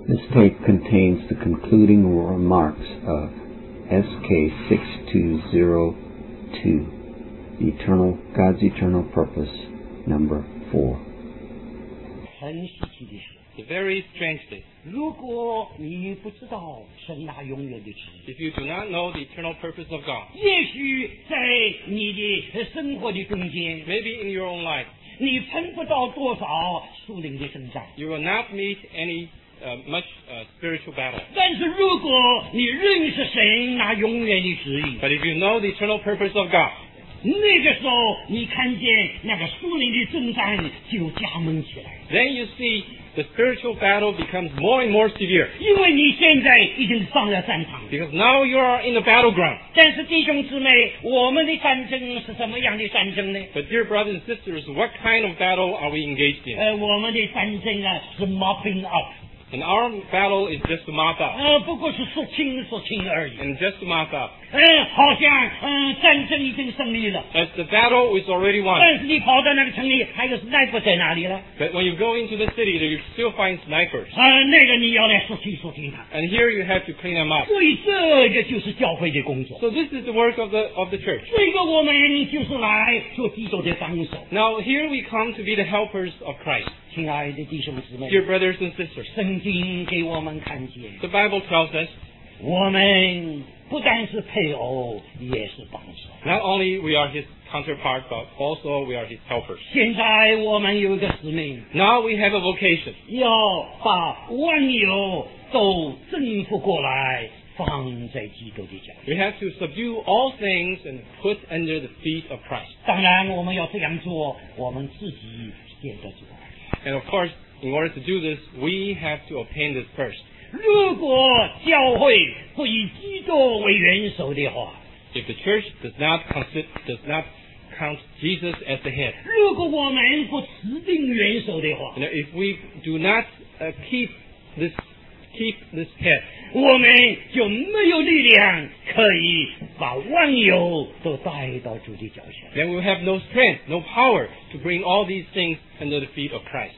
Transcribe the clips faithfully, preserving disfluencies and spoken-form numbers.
This tape contains the concluding remarks of S K six two zero two, Eternal God's Eternal Purpose, number four. 很稀奇的是， The very strange thing. 如果你不知道神那永远的旨意， If you do not know the eternal purpose of God, 也许在你的生活的中间， maybe in your own life, 你碰不到多少属灵的征战。 you will not meet any uh, much uh, spiritual battle. 但是如果你认识神那永远的旨意， But if you know the eternal purpose of God, 那个时候你看见那个属灵的征战就加猛起来， then you see the spiritual battle becomes more and more severe. 因为你现在已经上了战场。 Because now you are in the battleground. 但是弟兄姊妹，我们的战争是什么样的战争呢？ But dear brothers and sisters, what kind of battle are we engaged in? 呃，我们的战争啊是 mopping up， And our battle is just to mop up. 呃，不过是说清说清而已。 And just to mop up. 呃，好像嗯、呃、战争已经胜利了， As the battle is already won. 但是你跑到那个城里，还有 sniper 在哪里了？ But when you go into the city, you still find snipers. 呃，那个你要来说清说清他。 And here you have to clean them up. 所以这个就是教会的工作。 So this is the work of the of the church. 这个我们就是来做基督的帮手。 Now here we come to be the helpers of Christ. 亲爱的弟兄姊妹， Dear brothers and sisters, 圣经给我们看见， the Bible tells us 我们不但是配偶，也是帮手。 not only we are his counterpart, but also we are his helpers. 现在我们有一个使命， Now we have a vocation 要把万有都征服过来，放在基督的脚下。 We have to subdue all things and put under the feet of Christ. 当然，我们要这样做，我们自己先得主。 And of course, in order to do this, we have to obtain this first. 如果教会不以基督为元首的话， If the church does not consider, does not count Jesus as the head, 如果我们不指定元首的话， you know, if we do not uh, keep this keep this head, 我们就没有力量可以把万有都带到主的脚下。 then we will have no strength, no power to bring all these things under the feet of Christ.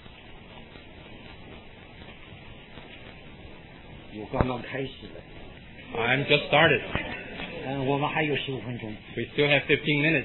我刚刚开始了， I'm just started. 嗯，我们还有十五分钟。 We still have fifteen minutes.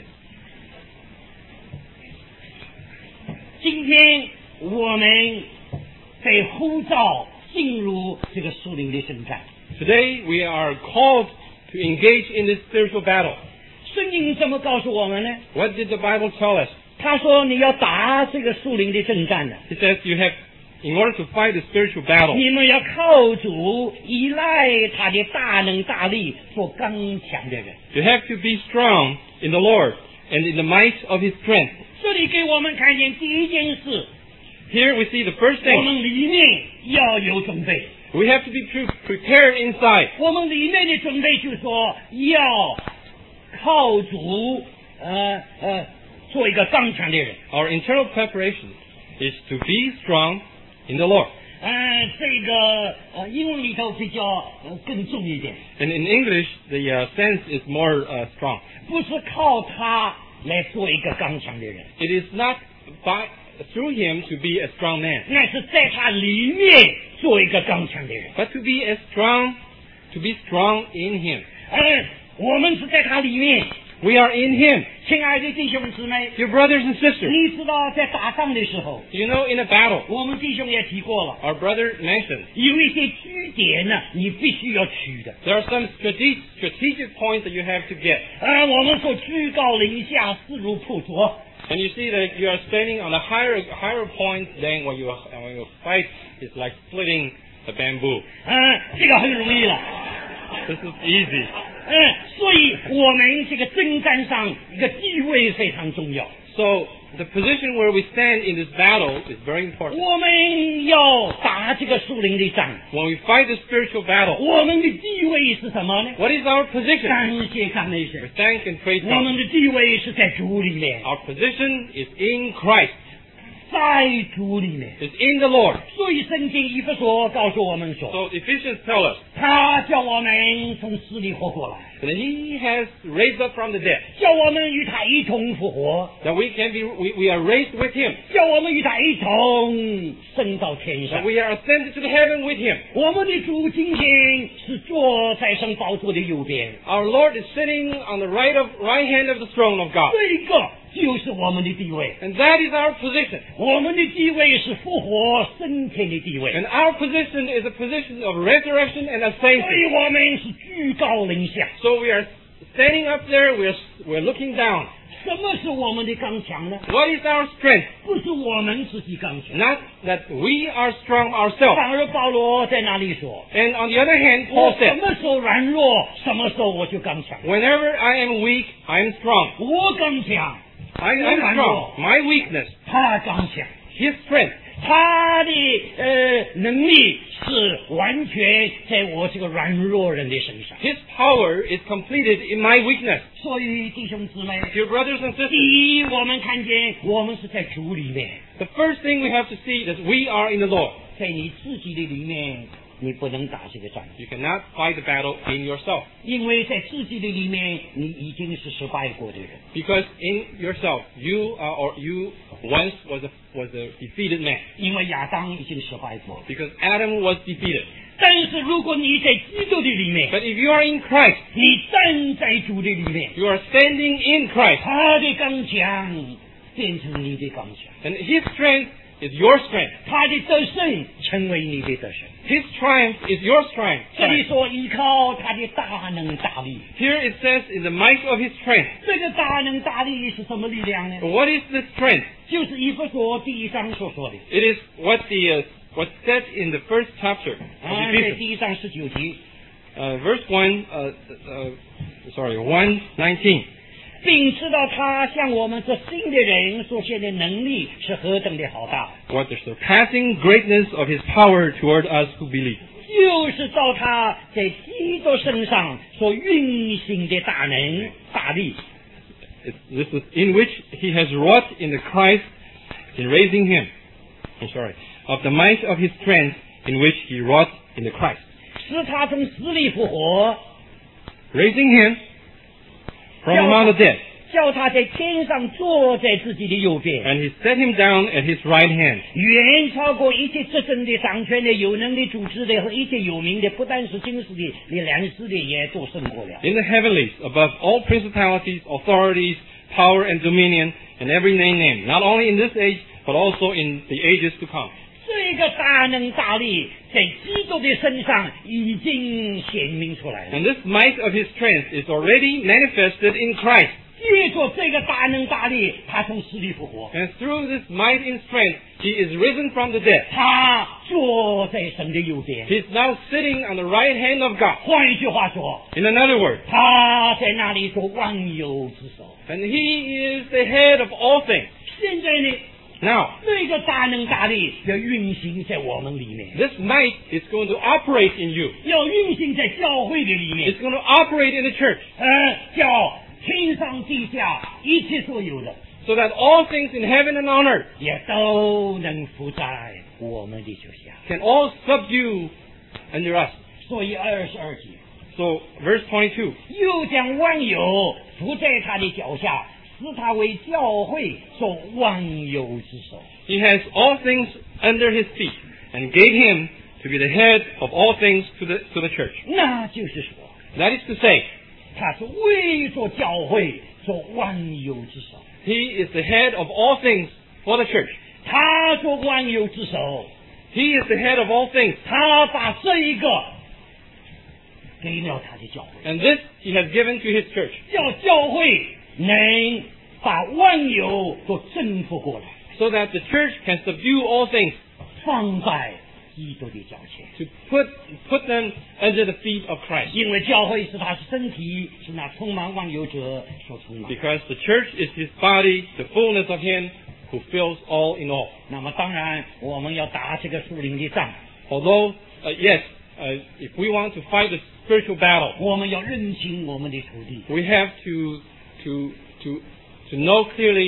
今天我们被呼召进入这个属灵的征战。 Today we are called to engage in this spiritual battle. 圣经怎么告诉我们呢？ What did the Bible tell us? 他说你要打这个属灵的征战呢， It says you have, in order to fight the spiritual battle, 你们要靠主，依赖他的大能大力，做刚强的人。 you have to be strong in the Lord and in the might of His strength. 这里给我们看见第一件事， Here we see the first 我 thing. 们里面要有准备。 We have to be pre- prepared inside. 我们里面的准备就是说，要靠主，呃呃，做一个刚强的人。 Our internal preparation is to be strong in the Lord. 呃，这个呃，英文里头比较呃更重一点， And in English, the uh, sense is more uh, strong. 不是靠他来做一个刚强的人， It is not by through Him to be a strong man, 那是在他里面做一个刚强的人。 but to be as strong, to be strong in Him. 呃，我们是在他里面。 We are in Him. 亲爱的弟兄姊妹， Dear brothers and sisters, 你知道在打仗的时候， you know in a battle, 我们弟兄也提过了， our brother mentioned, 有一些据点呢，你必须要取的。 there are some strategic, strategic points that you have to get. 呃，我们说居高临下，势如破竹。 And you see that you are standing on a higher higher point than when you when you fight. It's like splitting the bamboo. 嗯，这个很容易了。 This is easy. 嗯，所以我们这个征战上一个地位非常重要。 So the position where we stand in this battle is very important. 我们要打这个属灵的仗， When we fight the spiritual battle, 我们的地位是什么呢？ what is our position? 感谢赞美 We 神， thank and praise 我们 God. 的地位是在主里面。 Our position is in Christ. 在主里面。 It's in the Lord. 所以圣经以弗所告诉我们说， So Ephesians tell us 他叫我们从死里活过来， that He has raised up from the dead, 叫我们与他一同复活， that we can be, we, we are raised with Him, 叫我们与他一同升到天上 that。we are ascended to the heaven with Him. 我们的主今天是坐在圣宝座的右边， Our Lord is sitting on the right of right hand of the throne of God, 这个就是我们的地位。 and that is our position. 我们的地位是复活升天的地位， And our position is a position of resurrection and 所以 ascension. 我们是居高临下。 So we are standing up there. We are we're looking down. 什么是我们的刚强呢？ What is our strength? 不是我们自己刚强， Not that we are strong ourselves. 反而保罗在那里说。 And on the other hand, 我 Paul 什 said, 么时候软弱，什么时候我就刚强。 "Whenever I am weak, I am strong. 我刚强， I am strong. My weakness, 他刚强， His strength. 他的呃能力是完全在我这个软弱人的身上。 His power is completed in my weakness." 所以弟兄姊妹， Dear brothers and sisters, 第一，我们看见我们是在主里面， the first thing we have to see is we are in the Lord. 在你自己的里面，你不能打这个仗， You cannot fight the battle in yourself, 因为在自己的里面，你已经是失败过的人。 because in yourself, you are, or you once was a was a defeated man, 因为亚当已经失败过， because Adam was defeated. 但是如果你在基督的里面， But if you are in Christ, 你站在主的里面， you are standing in Christ, 他的刚强变成你的刚强， and His strength is your strength. 他的得胜成为你的得胜。 His triumph is your strength. 这里说依靠他的大能大力， Here it says, "In the might of His strength." 这个大能大力是什么力量呢？ What is the strength? 就是以弗所第一章所说的， It is what the uh, what's said in the first chapter of 啊，在 Ephesians, 第一章十九节， uh, verse one. Uh, uh, sorry, one nineteen. 并知道他向我们这新的人所献的能力是何等的好大， What the surpassing greatness of His power toward us who believe. 就是照他在基督身上所运行的大能大力。 It's, this is in which He has wrought in the Christ in raising Him. I'm sorry, of the might of His strength in which He wrought in the Christ, 使他从死里复活， raising Him from among the dead, 叫他在天上坐在自己的右边， and He set Him down at His right hand, 远超过一切执政的、掌权的、有能力主持的和一切有名的，不但是今世的，连两世的也都胜过了。 in the heavenlies, above all principalities, authorities, power, and dominion, and every name named, not only in this age, but also in the ages to come. 这个大能大力在基督的身上已经显明出来了。 And this might of His strength is already manifested in Christ. 借着这个大能大力，他从死里复活， And through this might and strength, He is risen from the dead. 他坐在神的右边。 He is now sitting on the right hand of God. 换一句话说， In another word, 他在那里做万有之首。 and He is the head of all things. 现在呢， Now, 这个大能大力要运行在我们里面， this might is going to operate in you. 要运行在教会的里面 It's，going to operate in the church, 呃，叫天上地下一切所有的 so that all things in heaven and on earth 也都能服在我们的脚下。 can all subdue under us. 所以二十二节， So, verse twenty-two. 又将万有伏在他的脚下，使他为教会做万有之首。 He has all things under His feet, and gave Him to be the head of all things to the to the church. 那就是说， That is to say, 他是为做教会做万有之首。 He is the head of all things for the church. 他做万有之首， He is the head of all things. 他把这一个给了他的教会， And this He has given to His church, 叫教会能把万有都征服过来， so that the church can subdue all things, 放在基督的脚前。 to put put them under the feet of Christ. 因为教会是他的身体，是那充满万有者所充满。 Because the church is His body, the fullness of Him who fills all in all. 那么当然，我们要打这个属灵的仗， Although, uh, yes, uh, if we want to fight the spiritual battle, 我们要认清我们的土地， we have to to to to know clearly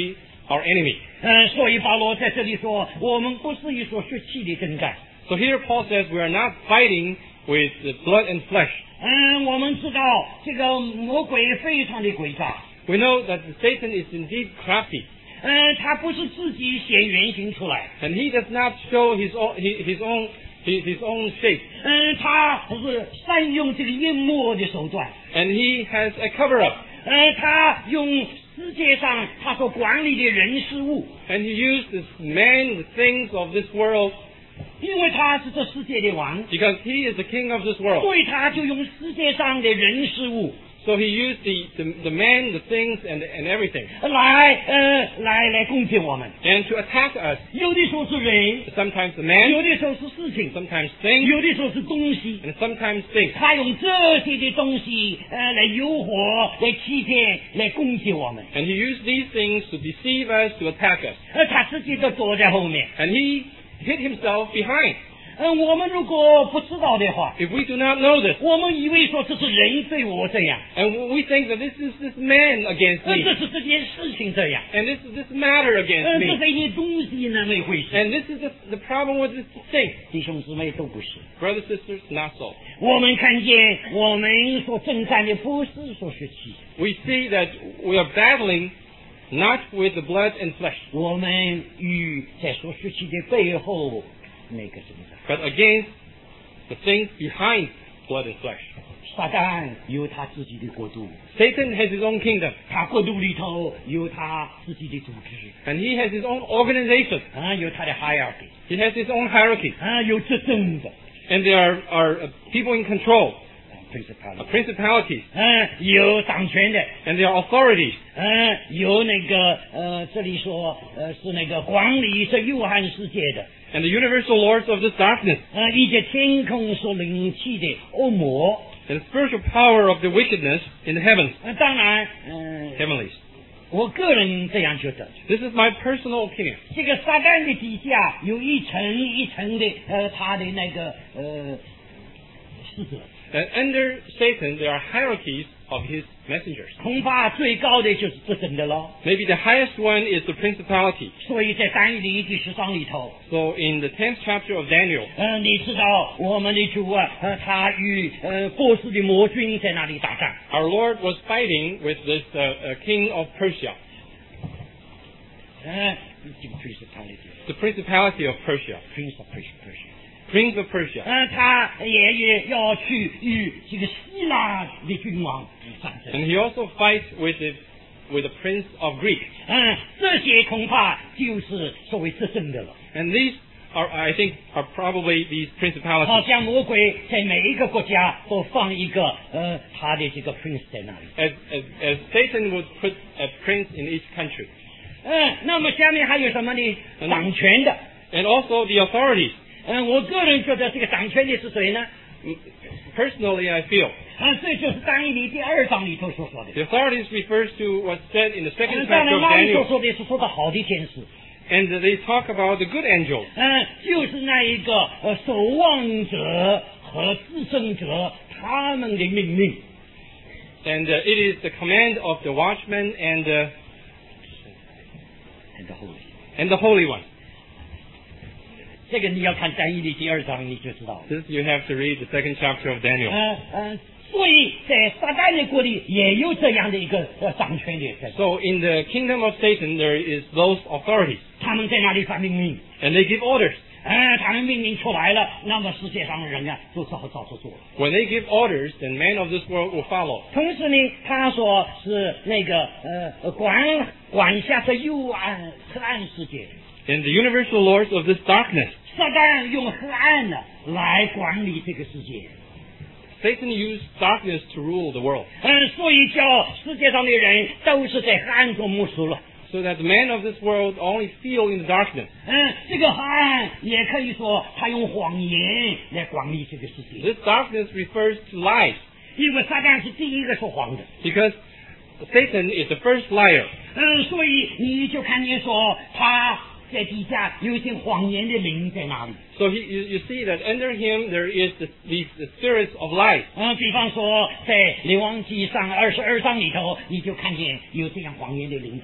our enemy. 嗯，所以保罗在这里说，我们不是一所血气的征战。 So here Paul says we are not fighting with the blood and flesh. 嗯，我们知道这个魔鬼非常的诡诈。 We know that Satan is indeed crafty. 嗯，他不是自己显原形出来。 And he does not show his own, his, his own, his, his own shape. 嗯，他是善用这个淹没的手段。 And he has a cover-up. 嗯，他用世界上他所管理的人事物。 And he used this man, the things of this world. 因为他是这世界的王， Because he is the king of this world. 所以他就用世界上的人事物 So he used the, the, the man, the things, and, and everything. 来呃来来攻击我们。 And to attack us. 有的时候是人， Sometimes the man, 有的时候是事情， sometimes things, 有的时候是东西。 and sometimes things. 他用这些的东西呃来诱惑、来欺骗、来攻击我们， And he used these things to deceive us, to attack us. 而他自己都躲在后面。 And he hid himself behind. 嗯，我们如果不知道的话， If we do not know this, 我们以为说这是人对我这样， and we think that this is this man against 呃， me, 这是这件事情这样， and this is this matter 呃， against 这 me, 是一件东西那么一回事。 and this is the, the problem with this thing. 弟兄姊妹都不是。 Brothers, sisters, not so. 我们看见我们所征战的不是所血气， We see that we are battling not with the blood and flesh, 我们与在所血气的背后那个征战。 but against the things behind blood and flesh. 撒旦有他自己的国度， Satan has his own kingdom, 他国度里头有他自己的组织， and he has his own organization. 啊，有他的 hierarchy， He has his own hierarchy, 啊，有执政的 and there are, are uh, people in control, uh, principality， principalities, 啊，有掌权的， and there are authorities, 啊，有那个呃，这里说呃是那个管理这幽暗世界的， and the universal lords of this darkness, 啊，以及天空所灵气的恶魔， and the spiritual power of the wickedness in the heavens, 啊，当然，嗯、 heavenlies. 我个人这样觉得， This is my personal opinion. 这个撒旦的底下有一层一层的呃，他的那个呃使者。 That under Satan there are hierarchies of his messengers. 恐怕最高的就是执政的了。 Maybe the highest one is the principality. 所以在但以理第十章里头， So in the tenth chapter of Daniel, 嗯、呃，你知道我们的主啊，呃，他与呃波斯的魔君在那里打仗。 our Lord was fighting with this uh, uh, king of Persia, 嗯、呃，这个 principality the principality of Persia, prince of Persia， prince of Persia. 嗯、呃，他也也要去与这个希腊的君王战争。 And he also fights with the, with the prince of Greek. 嗯、这些恐怕就是所谓执政的了。 And these are, I think, are probably these 好 principalities. 像魔鬼在每一个国家都放一个呃他的这个 prince 在那里。 As, as, as Satan would put a prince in each country. 嗯，那么下面还有什么呢？掌权的。 And also the authorities. 嗯，我个人觉得这个掌权的是谁呢？ Personally, I feel 啊，这就是但以理第二章里头所说的。 the authorities refers to what's said in the second 嗯，当 chapter 然 of 那里所 Daniel. 说的是说的好的天使。 And they talk about the good angels. 嗯，就是那一个呃守望者和制胜者他们的命令。 And uh, it is the command of the watchman and, uh, and the holy。 and the Holy One. 这个你要看但以理第二章你就知道了。 This you have to read the second chapter of Daniel. 嗯嗯，所以在撒旦的国里也有这样的一个呃掌权的在， So in the kingdom of Satan, there is those authorities. 他们在那里发命令。 And they give orders. 嗯，他们命令出来了，那么世界上的人啊，就照照着做了。 When they give orders, then men of this world will follow. 同时呢，他说是那个呃管管辖这幽暗黑暗世界， And the universal lords of this darkness, 撒旦用黑暗呢来管理这个世界。 Satan used darkness to rule the world. 嗯，所以叫世界上的人都是在黑暗中摸索了。 So that the men of this world only feel in the darkness. 嗯，这个黑暗也可以说他用谎言来管理这个世界， This darkness refers to lies. 因为撒旦是第一个说谎的。 Because Satan is the first liar. 嗯，所以你就看见说他在底下有一些谎言的灵在那里。 So he, you, you see that under him there is the, these the spirits of lies. 嗯，比方说在列王记上二十二章里头，你就看见有这样谎言的灵在那里。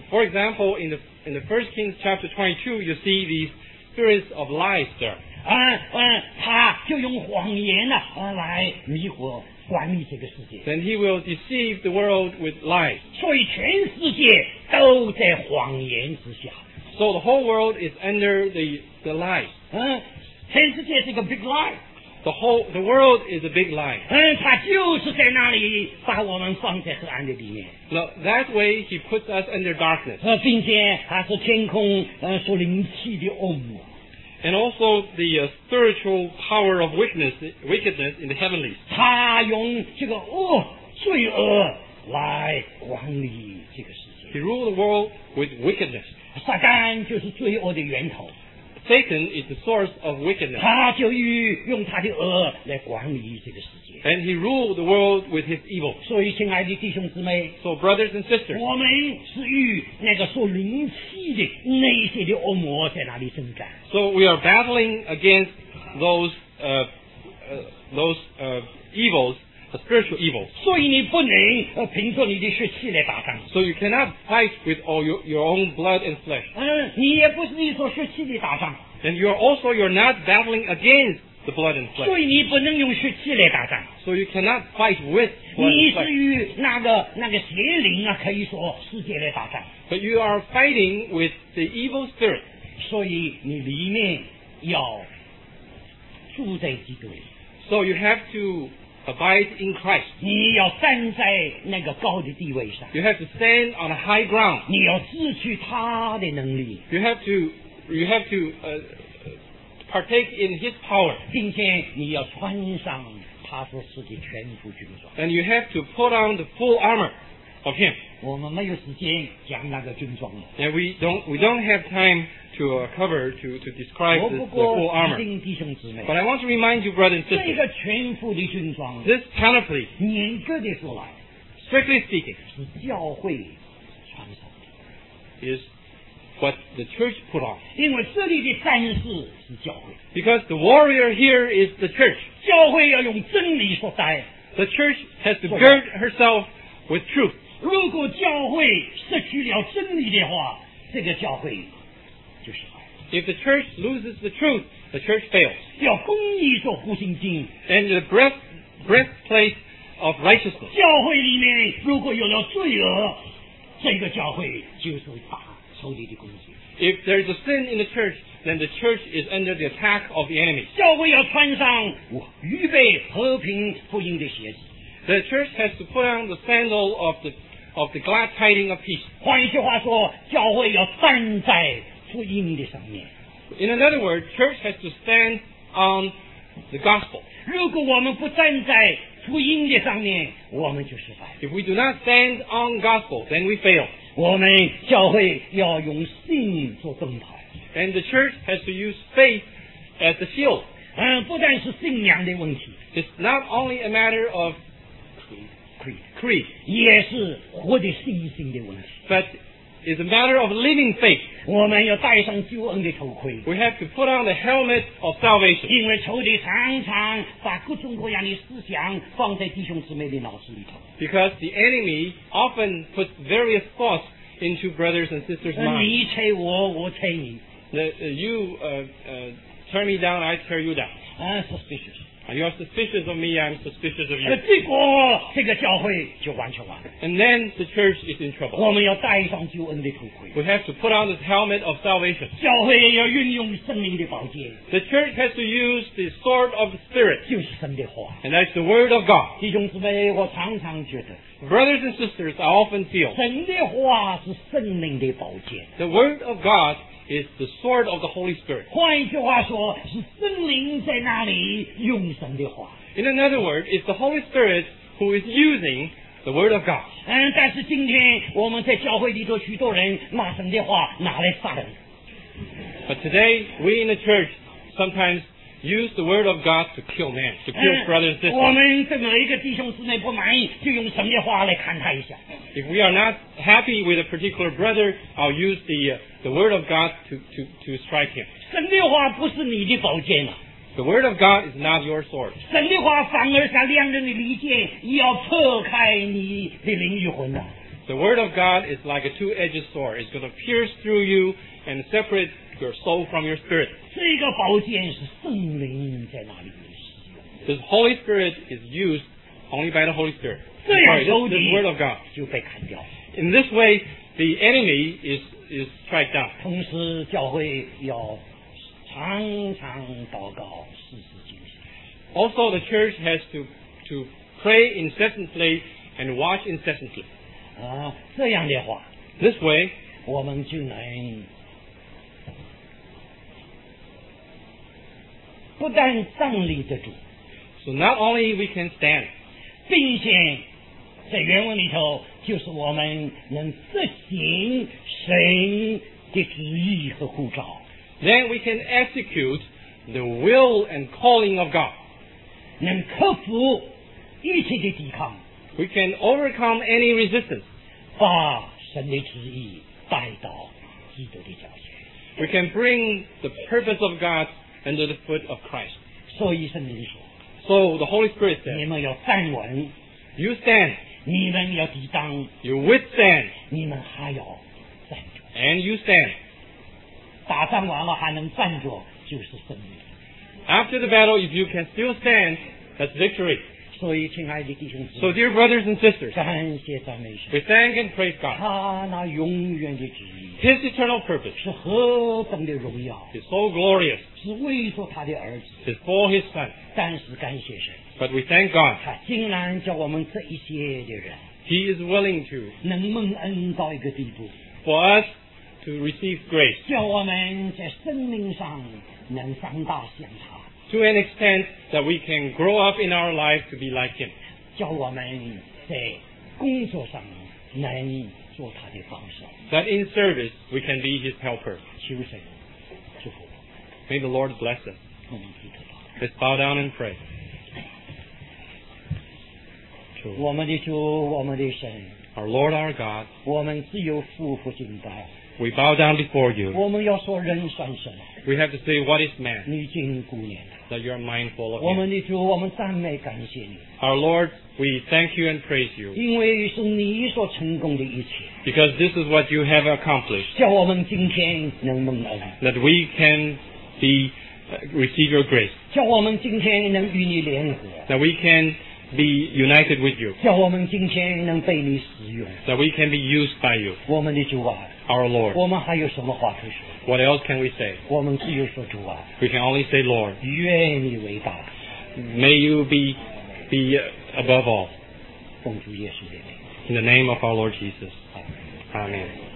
For example, in the in the First Kings chapter twenty-two, you see these spirits of lies there. 啊啊，他就用谎言啊啊来迷惑管理这个世界， Then he will deceive the world with lies. 所以全世界都在谎言之下。 So the whole world is under the the lies. 嗯，全世界是一个 big lie。 The whole the world is a big lie. 嗯，他就是在那里把我们放在黑暗的里面。 Now, that way he puts us under darkness. 呃，并且他是天空呃所灵气的恶魔。 And also the uh, spiritual power of wickedness, wickedness in the heavenlies. 他用这个恶罪恶来管理这个世界。 He ruled the world with wickedness. 撒旦就是罪恶的源头， Satan is the source of wickedness. 他就用用他的恶来管理这个世界。 And he ruled the world with his evil. 所以，亲爱的弟兄姊妹， So brothers and sisters, 我们是与那个所灵气的那些的恶魔在那里征战。 so we are battling against those uh, uh, those uh, evils, the spiritual evils. 所以你不能呃凭着你的血气来打仗。 So you cannot fight with all your, your own blood and flesh. 嗯，你也不是依着血气的打仗， And you are also you're not battling against the blood and 所 flesh. 以你不能用血气来打仗。 So you cannot fight with blood 你 and 是 flesh. 与那个那个邪灵啊，可以说世界来打仗。 But you are fighting with the evil spirit. 所以你里面要住在基督里， So you have to abide in Christ. 你要站在那个高的地位上， You have to stand on a high ground. 你要支取他的能力， You have to you have to uh, partake in His power, 并且你要穿上他所赐的全副军装。 and you have to put on the full armor of Him. 我们没有时间讲那个军装了。 And we don't we don't have time to uh, cover to to describe 我 this, 不 the 过 full 提 armor. 醒弟兄姊妹， But I want to remind you, brothers and 这 sisters, 个全副的军装， this panoply, 严格的说来， strictly speaking, 是教会穿上的， is what the church put on. 因为这里的战士是教会， Because the warrior here is the church. 教会要用真理所带。 The church has to gird herself with truth. 如果教会失去了真理的话，这个教会就失败。 If the church loses the truth, the church fails. 要公义做护心镜， And the breast, breastplate of righteousness. 教会里面如果有了罪恶，这个教会就是打仇敌的攻击。 If there is a sin in the church, then the church is under the attack of the enemy. 教会要穿上预备和平福音的鞋子。 The church has to put on the sandal of the of the glad tiding of peace. 换一句话说，教会要站在福音的上面。 In another word, church has to stand on the gospel. 如果我们不站在福音的上面，我们就失败。 If we do not stand on gospel, then we fail. 我们教会要用信做盾牌。 And the church has to use faith as the shield. 嗯，不但是信仰的问题， It's not only a matter of creed， creed, 也是活的信心的问题。 but it's a matter of living faith. 我们要戴上救恩的头盔， We have to put on the helmet of salvation. 因为仇敌常常把各种各样的思想放在弟兄姊妹的脑子里头。 Because the enemy often puts various thoughts into brothers and sisters' 呃 minds. 你猜我，我猜你， That uh, you uh, uh, turn me down, I tear you down. 啊 ，suspicious。 You are suspicious of me, I'm suspicious of 呃， you. 结果这个教会就完全完了。 And then the church is in trouble. 我们要戴上救恩的头盔， We have to put on this helmet of salvation. 教会要运用圣灵的宝剑， The church has to use the sword of the Spirit, 就是神的话。 and that's the Word of God. 弟兄姊妹，我常常觉得， Brothers and sisters, I often feel 神的话是圣灵的宝剑。 the Word of God is the sword of the Holy Spirit. 换一句话说，是圣灵在那里用神的话。 In another word, it's the Holy Spirit who is using the Word of God. 嗯，但是今天我们在教会里头，许多人拿神的话拿来杀人。 But today, we in the church sometimes use the Word of God to kill men, to kill 嗯 brothers and 我 sisters. 们对每一个弟兄姊妹不满意，就用神的话来看他一下。 If we are not happy with a particular brother, I'll use the, uh, the Word of God to, to, to strike him. 神的话不是你的宝剑啊， The Word of God is not your sword. 神的话反而像两人的利剑，要破开你的灵与魂啊。 The Word of God is like a two-edged sword. It's going to pierce through you and separate your soul from your spirit. 这个宝剑是圣灵在那里使用， This Holy Spirit is used only by the Holy Spirit. 这样 Sorry, 仇 this, 敌 this Word of God. 就被砍掉。 In this way, the enemy is, is struck down. 同时，教会要常常祷告，时时警醒。 Also, the church has to, to pray incessantly and watch incessantly. 啊，这样的话， This way, 我们就能不但站立得住， so not only we can stand, 并且在原文里头，就是我们能实行神的旨意和呼召， then we can execute the will and calling of God. 能克服一切的抵抗， We can overcome any resistance. 把神的旨意带到基督的脚前。 We can bring the purpose of God under the foot of Christ. 所以圣灵说： So the Holy Spirit 你 says, 们要站稳， you stand, 你们要抵挡， you withstand, 你们还要站住。 and you stand. 打仗完了还能站着，就是胜利。 After the battle, if you can still stand, that's victory. 所以，亲爱的弟兄姊 So 妹， dear brothers and sisters, 感谢赞美神， we thank and praise God. 他那永远的旨意 His eternal purpose 是何等的荣耀， is so glorious. 是为着他的儿子。 It's for His Son. 但是感谢神， But we thank God. 他竟然叫我们这一些的人 He is willing to, 能蒙恩到一个地步， for us to receive grace 叫我们在生命上能长大像他， to an extent that we can grow up in our life to be like Him. 叫我们在工作上能做他的帮手。 That in service we can be His helper. 求神祝福我们， May the Lord bless us. 我们低头祷告。 Let's bow down and pray. 我们的主，我们的神， Our Lord, our God, 我们只有夫妇敬拜， we bow down before you. 我们要说人算什么？ We have to say, what is man? 你经顾念他。 That you are mindful of 我 him. 们的主，我们赞美感谢你， Our Lord, we thank you and praise you 因为是你所成功的一切， because this is what you have accomplished. 叫我们今天能蒙恩， That we can be, uh, receive your grace. 叫我们今天能与你联合， That we can be united with you. 叫我们今天能被你使用。 That we can be used by you. 我们的主啊， Our Lord. 我们还有什么话可说？ What else can we say? 我们只有说主啊， We can only say, Lord, 愿你伟大， may you be, be uh, above all. 奉主耶稣的名， In the name of our Lord Jesus. 阿门。 Amen.